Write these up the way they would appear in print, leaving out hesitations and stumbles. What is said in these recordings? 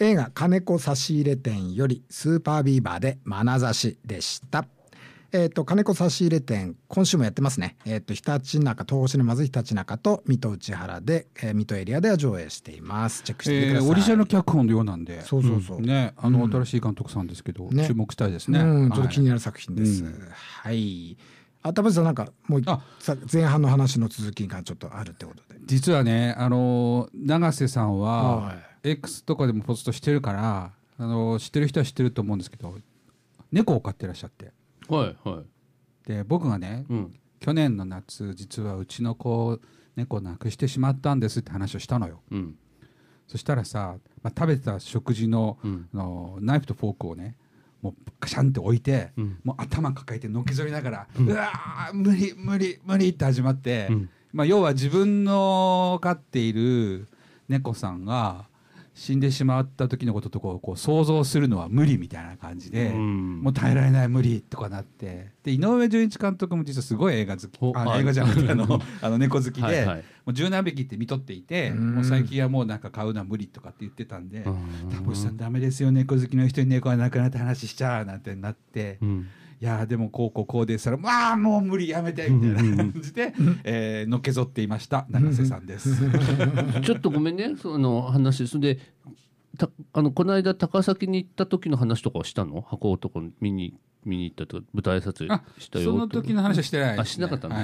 映画金子差し入れ店よりスーパービーバーで眼差しでした。金子差し入れ店今週もやってますね。ひたちなか、東宝シネマズひたちなかと水戸内原で、水戸エリアでは上映しています。チェックしてみてください。 オリジナル脚本のようなんで、 そうそうそう、 ね、新しい監督さんですけど、ね、注目したいですね、 ちょっと気になる作品です、はい。田淵さんなんかもう前半の話の続きがちょっとあるってことで。 実はね、永瀬さんは X とかでもポストしてるから、知ってる人は知ってると思うんですけど、猫を飼ってらっしゃって、はいはい、で僕がね、去年の夏実はうちの子猫を亡くしてしまったんですって話をしたのよ、そしたらさ、食べてた食事の、ナイフとフォークをねもうカシャンって置いて、もう頭抱えてのけぞりながら、うわー無理無理無理って始まって、要は自分の飼っている猫さんが死んでしまった時のこととこう想像するのは無理みたいな感じで、もう耐えられない無理とかなって、で井上順一監督も実はすごい映画好き、映画じゃなくて猫好きで、もう十何匹って見とっていて、もう最近はもうなんか飼うのは無理とかって言ってたんで、田淵さんダメですよ、猫好きの人に猫が亡くなった話しちゃうなんてなって、いやでもこうでしたら、もう無理やめてみたいな感じで、のけぞっていました永瀬さんですちょっとごめんね、その話それでこの間高崎に行った時の話とかはしたの？箱男見に行ったとか舞台挨拶したよ。 その時の話はしてないですね。 しなかったの？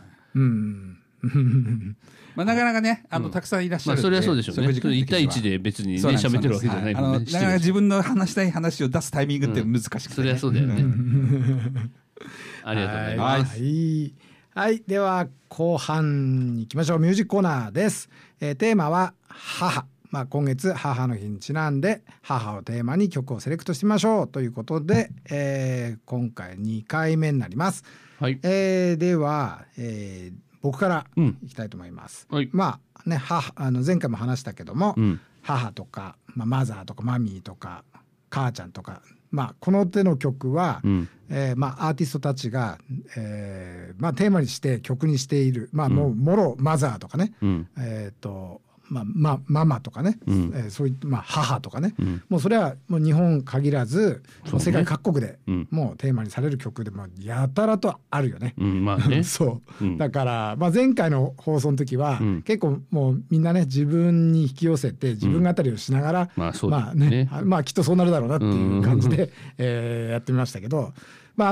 なかなかねたくさんいらっしゃるんで、 それはそうでしょうね。1対1で別にね喋ってるわけじゃないので、 なかなか自分の話したい話を出すタイミングって難しくて、 それはそうだよねありがとうございます。 はい、では後半に行きましょう。ミュージックコーナーです。テーマは母、今月母の日にちなんで母をテーマに曲をセレクトしてみましょうということで、今回2回目になります、はい。では、僕からいきたいと思います、はい。前回も話したけども、母とか、マザーとかマミーとか母ちゃんとか、この手の曲は、アーティストたちが、テーマにして曲にしている、もうもろマザーとかね、ママとかね、そういった母とかね、もうそれはもう日本限らず、世界各国でもうテーマにされる曲でもやたらとあるよね。そう、だから、前回の放送の時は、結構もうみんなね自分に引き寄せて自分語りをしながら、きっとそうなるだろうなっていう感じで、やってみましたけど、ま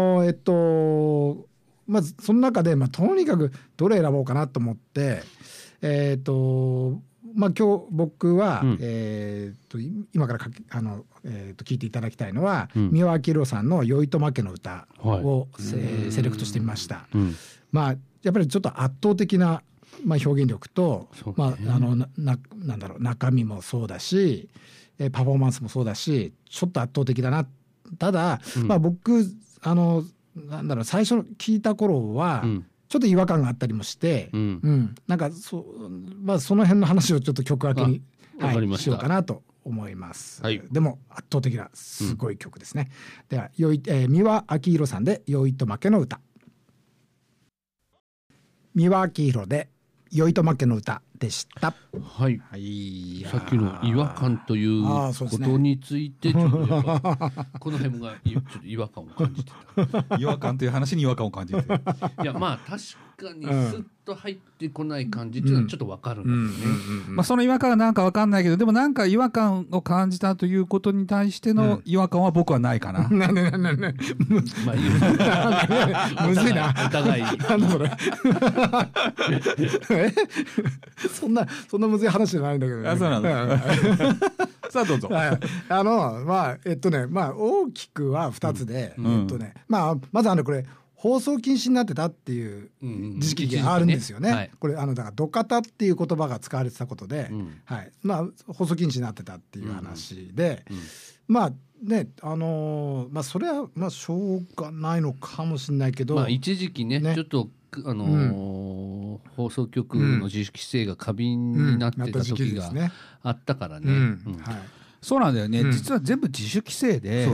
ずその中で、とにかくどれ選ぼうかなと思って。今日僕は、今から聞いていただきたいのは、三輪明宏さんの「よいとまけの歌」を、セレクトしてみました。やっぱりちょっと圧倒的な、表現力と、なんだろう、中身もそうだし、パフォーマンスもそうだし、ちょっと圧倒的だな。ただ、僕なんだろう、最初聞いた頃は、ちょっと違和感があったりもして、なんかその辺の話をちょっと曲明けに、しようかなと思います、でも圧倒的なすごい曲ですね、では三輪明宏さんで「よいとまけの歌」。三輪明宏で「よいとまけの歌」でした。 はい、さっきの違和感ということについて、ちょっとこの辺がちょっと違和感を感じてた。 違和感という話に違和感を感じていや確かにスッと入ってこない感じっていうのはちょっと分かるんですよね。 その違和感がなんか分かんないけど、でもなんか違和感を感じたということに対しての違和感は僕はないかな。 むずいな、 お互いなんそれそんなむずい話じゃないんだけどね。 そうなんださあどうぞ。 大きくは2つで、まずこれ放送禁止になってたっていう時期があるんですよね。これだからドカタっていう言葉が使われてたことで、放送禁止になってたっていう話で、それはしょうがないのかもしれないけど、 一時期ねちょっと放送局の自主規制が過敏になってた時があったからね。 そうなんだよね、実は全部自主規制で、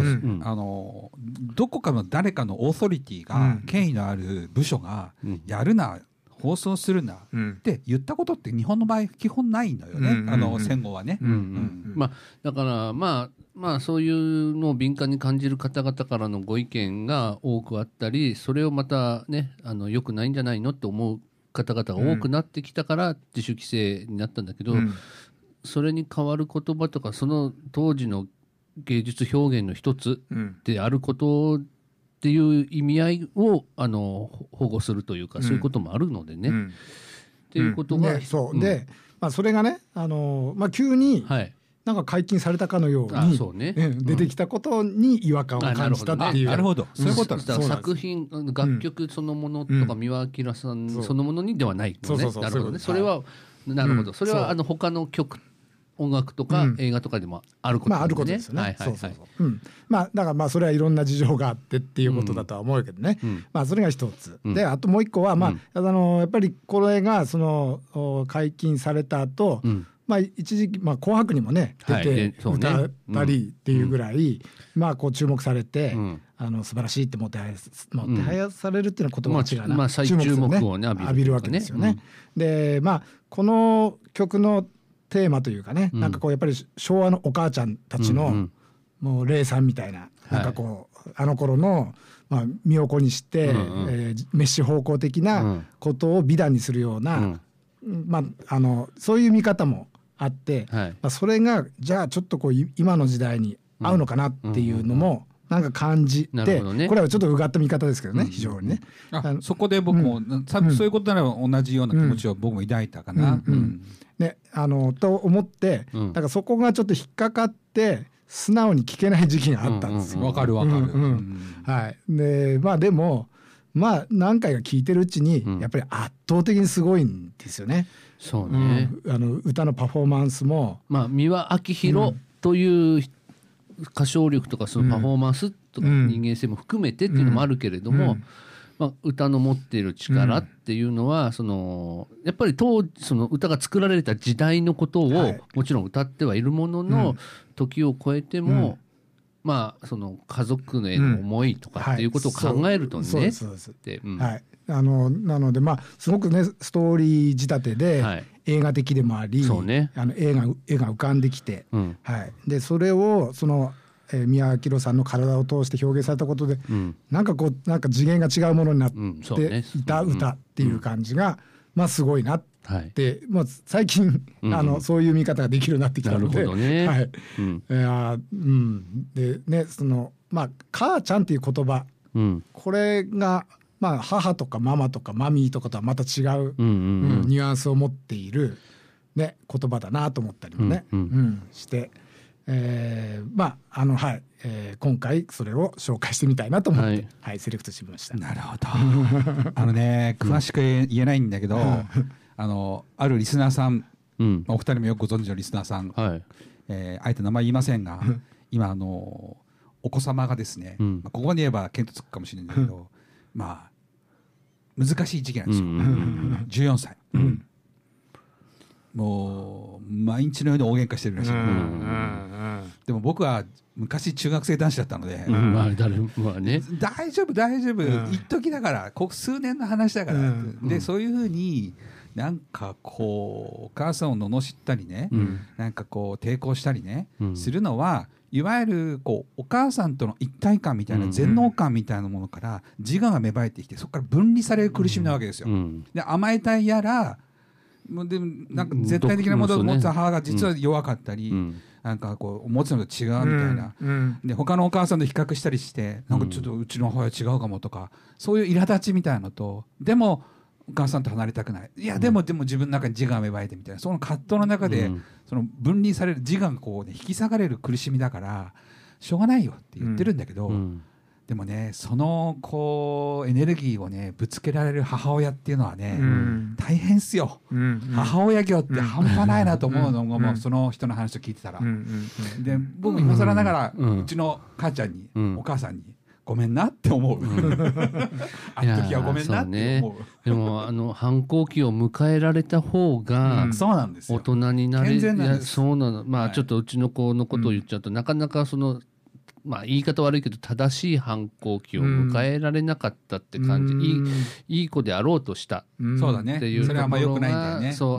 どこかの誰かのオーソリティが、権威のある部署がやるな、 放送するなって言ったことって日本の場合基本ないのよね、戦後はね。 だからまあそういうのを敏感に感じる方々からのご意見が多くあったり、それをまたね良くないんじゃないのって思う方々が多くなってきたから自主規制になったんだけど、それに代わる言葉とかその当時の芸術表現の一つであることっていう意味合いを保護するというか、そういうこともあるのでね、っていうことが、 そうで、それがね急になんか解禁されたかのように出てきたことに違和感を感じたっていう。 なるほど、そういうことなんです。 作品楽曲そのものとか三輪明さんそのものにではないのね。なるほどね。それはなるほど。それは他の音楽とか映画とかでもあることあることですよね。だからそれはいろんな事情があってっていうことだとは思うけどね。それが一つで、あともう一個はやっぱりこれがその解禁された後、一時期紅白にもね出て歌ったりっていうぐらいこう注目されて、素晴らしいってもてはやされるっていうのは言葉が違うな、 再注目をね浴びるわけですよね。でこの曲のテーマというかね、なんかこうやっぱり昭和のお母ちゃんたちのもう霊さんみたいな、なんかこうあの頃の身を粉にして滅私奉公的なことを美談にするような、そういう見方もあって、それがじゃあちょっとこう今の時代に合うのかなっていうのもなんか感じて、これはちょっとうがった見方ですけどね、非常にね。 そこで僕も多分そういうことなら同じような気持ちを僕も抱いたかな。 と思って、だからそこがちょっと引っかかって素直に聞けない時期があったんですよ。 わかる。 でも何回か聞いてるうちにやっぱり圧倒的にすごいんですよね。 そうね。 歌のパフォーマンスも三輪明宏という歌唱力とかそのパフォーマンスとか人間性も含めてっていうのもあるけれども、歌の持っている力っていうのはやっぱり当時その歌が作られた時代のことをもちろん歌ってはいるものの、時を超えてもその家族への思いとかっていうことを考えるとね、なのですごくねストーリー仕立てで映画的でもあり、絵が浮かんできて、でそれをその三輪明宏さんの体を通して表現されたことで、なんか次元が違うものになっていた歌っていう感じがすごいなって、最近そういう見方ができるようになってきたので、でねその母ちゃんっていう言葉、これが母とかママとかマミーとかとはまた違うニュアンスを持っている言葉だなと思ったりもねして。今回それを紹介してみたいなと思って、セレクトしてみました。 なるほど。詳しく言えないんだけど、あるリスナーさん、お二人もよくご存知のリスナーさん、あえて名前言いませんが、今お子様がですね、ここに言えば見当つくかもしれないけど、難しい時期なんですよ。14歳。もう毎日のように大喧嘩してるらしい。でも僕は昔中学生男子だったので、大丈夫一時だから数年の話だから、でそういうふうになんかこうお母さんを罵ったりね、なんかこう抵抗したりね、するのはいわゆるこうお母さんとの一体感みたいな全能感みたいなものから自我が芽生えてきて、そこから分離される苦しみなわけですよ。で甘えたいやらでもなんか絶対的なものを持つ母が実は弱かったり、なんかこう持つのと違うみたいな、で他のお母さんと比較したりして、なんかちょっとうちの母親違うかもとか、そういう苛立ちみたいなのと、でもお母さんと離れたくない、いやでも自分の中に自我が芽生えてみたいな、その葛藤の中で、その分離される自我がこう、引き裂かれる苦しみだからしょうがないよって言ってるんだけど、でもねそのこうエネルギーをねぶつけられる母親っていうのはね、大変っすよ。母親業って半端ないなと思うのが、もうその人の話を聞いてたら、で僕今更ながらうちの母ちゃんに、お母さんにごめんなって思う。あの時はごめんなって思う。 でも反抗期を迎えられた方が大人になれる。そうなの。ちょっとうちの子のことを言っちゃうと、なかなかそのまあ言い方悪いけど正しい反抗期を迎えられなかったって感じ、いい子であろうとしたそうだねっていうところが、それはあんま良くないんだよね。そう、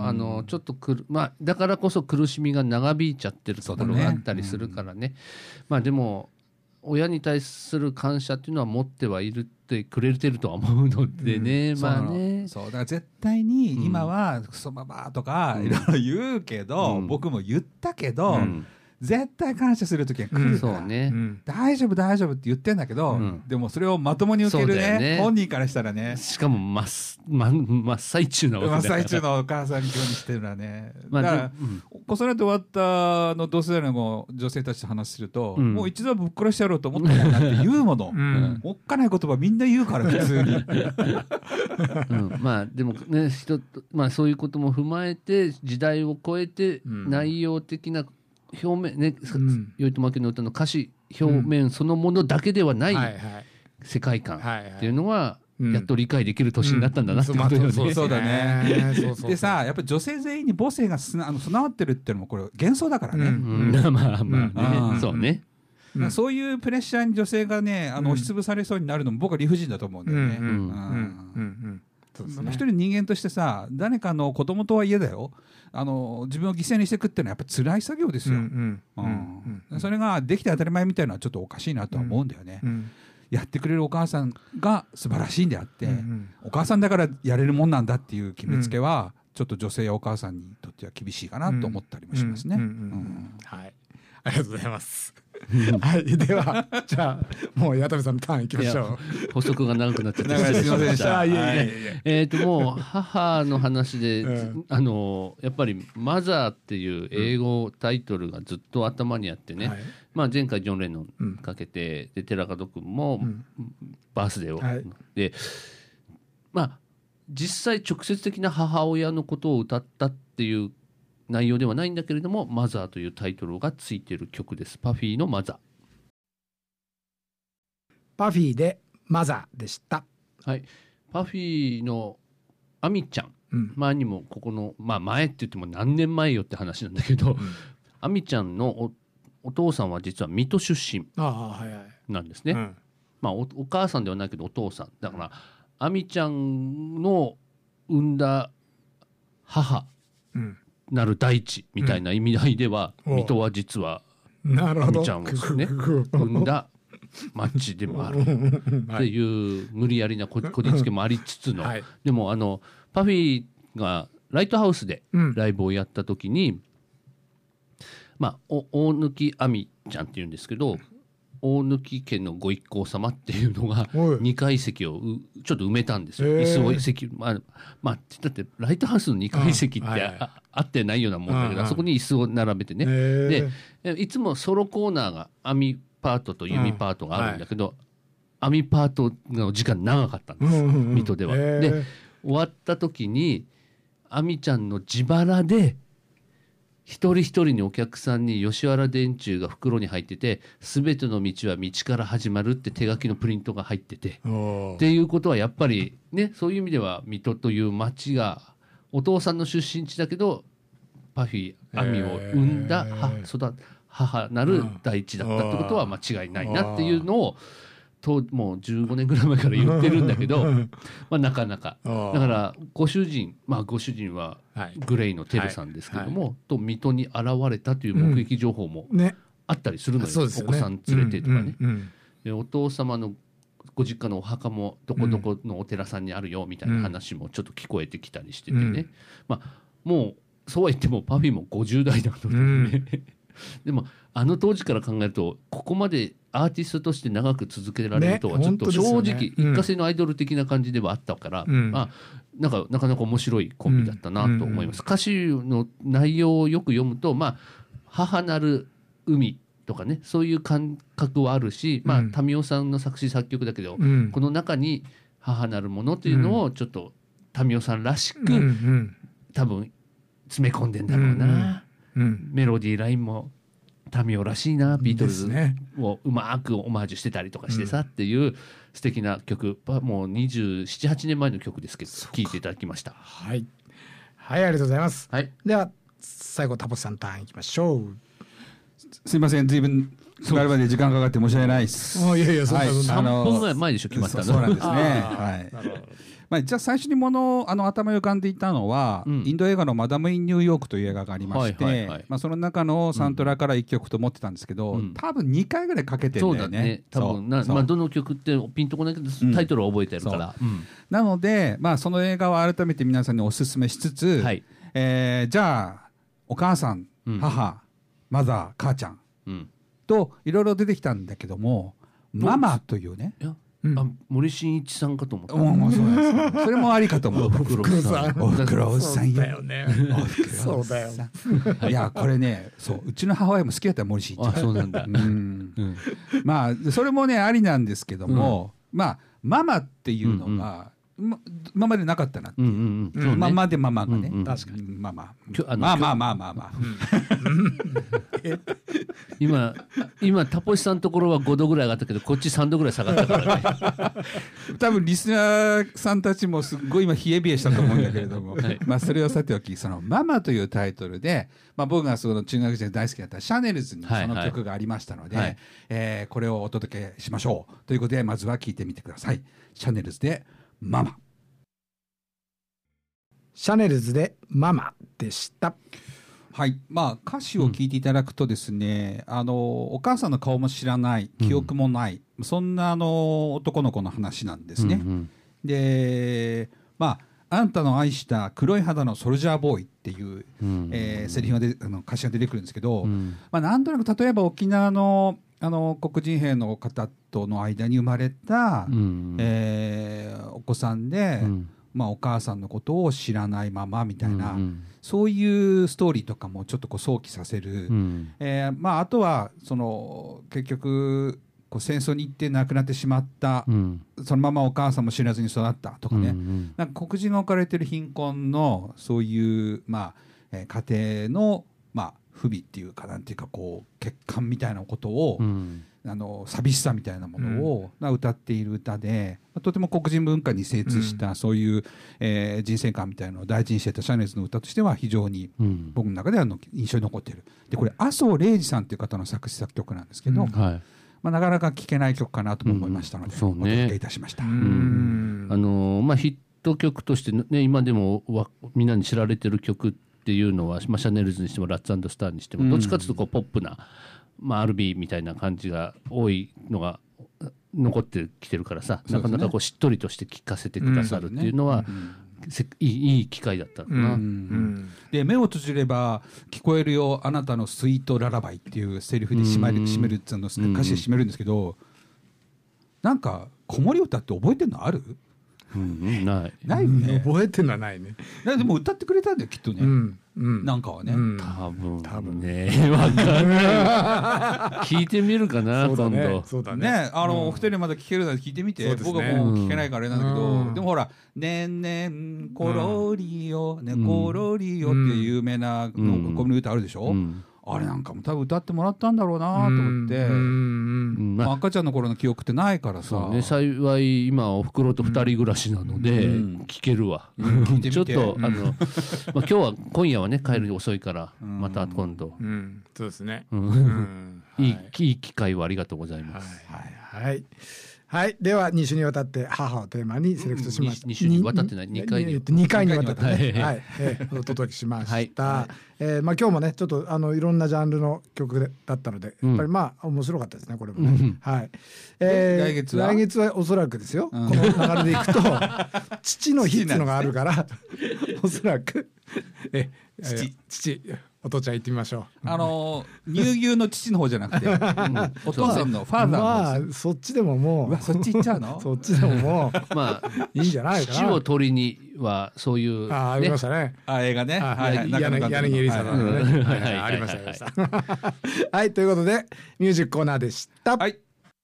ちょっとまあだからこそ苦しみが長引いちゃってるところがあったりするからね。まあでも親に対する感謝っていうのは持ってはいるってくれてるとは思うのでね、まあね。 そうだから絶対に今はクソババアとかいろいろ言うけど、僕も言ったけど、絶対感謝する時は来るから、 そうね、 大丈夫大丈夫って言ってんだけど、でもそれをまともに受ける ね本人からしたらね、 しかも真っ最中の真っ最中のお母さんに興味してるのはね、だから子育て終わったの同世代の女性たちと話すると、もう一度ぶっ殺してやろうと思ったもんなって言うもの、おっかない言葉みんな言うから普通にまあでもね、まあそういうことも踏まえて時代を超えて内容的な表面ね、頼朝家の歌の歌詞表面そのものだけではない世界観っていうのはやっと理解できる年になったんだなってことよね。 そうだね。でさ、やっぱり女性全員に母性が備わってるっていうのもこれ幻想だからね。 まあまあね、そうね。 そういうプレッシャーに女性がね押しつぶされそうになるのも僕は理不尽だと思うんだよね。一人人間としてさ、誰かの子供とはいえだよ、自分を犠牲にしていくっていうのはやっぱ辛い作業ですよ。それができて当たり前みたいなのはちょっとおかしいなとは思うんだよね。やってくれるお母さんが素晴らしいんであって、お母さんだからやれるもんなんだっていう決めつけはちょっと女性やお母さんにとっては厳しいかなと思ったりもしますね。 はい、ありがとうございます。はい、ではじゃあもう矢田部さんのターンいきましょう。補足が長くなっちゃってすみませんでした。 もう母の話で、やっぱりマザーっていう英語タイトルがずっと頭にあってね、まあ前回ジョン・レノンかけて、で寺門君もバースデーを、でまあ実際直接的な母親のことを歌ったっていう内容ではないんだけれども、マザーというタイトルがついている曲です。パフィーのマザー。 パフィーでマザーでした。 はい、パフィーのアミちゃん、前にもここの、まあ前って言っても何年前よって話なんだけど、アミちゃんのお父さんは実は水戸出身なんですね。まあ お母さんではないけどお父さんだから、アミちゃんの産んだ母、なる大地みたいな意味合いでは、水戸は実はアミちゃんをね産んだ町でもあるっていう無理やりなこじつけもありつつの、でもパフィーがライトハウスでライブをやった時に、まあ大貫亜美ちゃんっていうんですけど、大貫家のご一行様っていうのが2階席をちょっと埋めたんですよ。椅子を席、まあだってライトハウスの2階席ってあってないようなもんだけど、そこに椅子を並べてね、でいつもソロコーナーがアミパートとユミパートがあるんだけど、アミパートの時間長かったんです、水戸では。で終わった時にアミちゃんの自腹で一人一人にお客さんに吉原電柱が袋に入ってて、全ての道は道から始まるって手書きのプリントが入ってて、っていうことはやっぱりね、そういう意味では水戸という町がお父さんの出身地だけどパフィー亜美を産んだ母なる大地だったってことは間違いないなっていうのをもう15年ぐらい前から言ってるんだけどまあなかなかだからご主人はグレイのテルさんですけども、と水戸に現れたという目撃情報もあったりするのよ、お子さん連れてとかね。でお父様のご実家のお墓もどこどこのお寺さんにあるよみたいな話もちょっと聞こえてきたりしててね、まあもうそうは言ってもパフィーも50代なのでねでも当時から考えるとここまでアーティストとして長く続けられるとはちょっと正直一過性のアイドル的な感じではあったから、まあなかなか面白いコンビだったなと思います。歌詞の内容をよく読むと、まあ母なる海とかね、そういう感覚はあるし、まあ民生さんの作詞作曲だけど、この中に母なるものというのをちょっと民生さんらしく、多分詰め込んでんだろうな。メロディーラインも民生らしいな、ビートルズをうまくオマージュしてたりとかしてさ、っていう素敵な曲、もう27、8年前の曲ですけど聴いていただきました。 はい、はい、ありがとうございます。では最後タポさんターンいきましょう。 すいません、随分決まるまで時間かかって申し訳ないです。 いやいや、そんな 3分ぐらい前でしょ、決まったの。 そうなんですね。はい。まあ、じゃあ最初に頭に浮かんでいたのは、インド映画のマダム・イン・ニューヨークという映画がありまして、まあ、その中のサントラから1曲と思ってたんですけど、多分2回ぐらいかけてるんだよね。 そうだね。多分まあ、どの曲ってピンとこないけど、タイトルは覚えてるから。 なので、まあ、その映画を改めて皆さんにお勧めしつつ、じゃあお母さん、母、マザー、母ちゃんといろいろ出てきたんだけども、ママというね、 森進一さんかと思った。 それもありかと思う。おふくろさんだよね。そうだよ。 いや、これね、うちの母親も好きだった森進一。 そうなんだ。 まあそれもねありなんですけども、まあママっていうのが今までなかったなっていう。ママでママがね、 確かにママ。 今タポシさんのところは5度ぐらい上がったけど、こっち3度ぐらい下がったからね。 多分リスナーさんたちもすっごい今冷え冷えしたと思うんだけれども、まあそれをさておき、そのママというタイトルで、まあ僕がその中学時代大好きだったシャネルズにその曲がありましたので、これをお届けしましょうということで、まずは聴いてみてください。シャネルズでママ。 シャネルズでママでした。 はい、まあ歌詞を聞いていただくとですね、お母さんの顔も知らない、記憶もない、そんな男の子の話なんですね。で、まああんたの愛した黒い肌のソルジャーボーイっていう、セリフが歌詞が出てくるんですけど、まあなんとなく例えば沖縄の黒人兵の方との間に生まれた、お子さんで、まあ、お母さんのことを知らないままみたいな、そういうストーリーとかもちょっとこう想起させる、まあ、あとは結局戦争に行って亡くなってしまった、そのままお母さんも知らずに育ったとかね、なんか黒人が置かれてる貧困のそういう、まあ家庭の、まあ、不備っていうかなんていうかこう欠陥みたいなことを、寂しさみたいなものを、歌っている歌で、とても黒人文化に精通した、そういう、人生観みたいなのを大事にしてたシャネルズの歌としては非常に僕の中では印象に残っている。でこれ麻生礼二さんという方の作詞作曲なんですけど、まあ、なかなか聴けない曲かなとも思いましたので、お届けいたしました。 まあ、ヒット曲として、ね、今でもみんなに知られてる曲っていうのは、まあ、シャネルズにしてもラッツ&スターにしてもどっちかというとこうポップな、まあ、R&B みたいな感じが多いのが残ってきてるからさ、なかなかこうしっとりとして聴かせてくださるっていうのは、いい機会だったな。 で目を閉じれば聞こえるよあなたのスイートララバイっていうセリフで締めるっていうの歌詞で締めるんですけど、なんか子守歌って覚えてるのある？ ないね。 覚えてるのはないね。 でも歌ってくれたんだよきっとね。なんかはね。 多分ね、分かんない。聞いてみるかな、今度。 そうだね。 お二人まだ聞けるなら聞いてみて。僕はもう聞けないからあれなんだけど、でもほらねんねんころりよねころりよっていう有名なこの歌あるでしょ。あれなんかも多分歌ってもらったんだろうなと思って、赤ちゃんの頃の記憶ってないからさ、 幸い今おふくろと2人暮らしなので聞けるわ。ちょっと今夜はね帰る遅いからまた今度。 そうですね。 いい機会をありがとうございます。 はい、では2週にわたって母をテーマにセレクトしました。 2週にわたってない 2回にわたってね、お届けしました。まあ今日もねちょっといろんなジャンルの曲だったので、やっぱりまあ面白かったですねこれもね。来月はおそらくですよ。この流れでいくと父の日っていうのがあるからおそらく父お父ちゃん行ってみましょう。 乳牛の父の方じゃなくてお父さんのファーザーの。 まあそっちでももうそっち行っちゃうの？ そっちでももうまあいいんじゃないかな。 父を鳥にはそういうありましたね。 映画ね。 柳エリさんのねありました。はいということでミュージックコーナーでした。はい。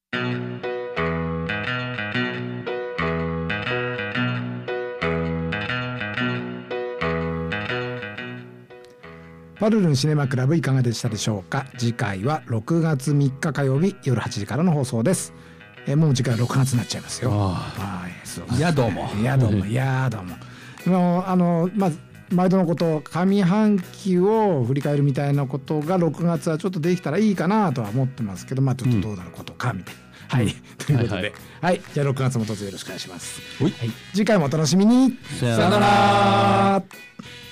パルルンシネマクラブいかがでしたでしょうか。次回は6月3日火曜日夜8時からの放送です。もう次回は6月になっちゃいますよ。 いやどうも。 まず毎度のこと上半期を振り返るみたいなことが6月はちょっとできたらいいかなとは思ってますけど、まあちょっとどうなることかみたいな、はい、ということで、はいじゃあ6月もどうぞよろしくお願いします。はい、次回もお楽しみに。 さよなら。